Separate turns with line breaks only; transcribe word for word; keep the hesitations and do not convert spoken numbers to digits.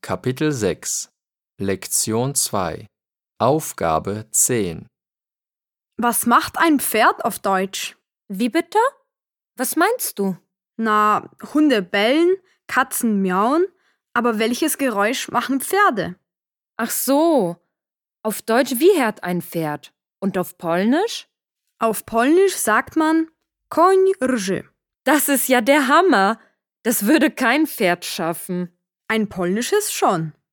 Kapitel sechs Lektion zwei Aufgabe zehn
Was macht ein Pferd auf Deutsch?
Wie bitte? Was meinst du?
Na, Hunde bellen, Katzen miauen, aber welches Geräusch machen Pferde?
Ach so. Auf Deutsch wie hört ein Pferd? Und auf Polnisch?
Auf Polnisch sagt man koń rży.
Das ist ja der Hammer. Das würde kein Pferd schaffen.
Ein polnisches schon.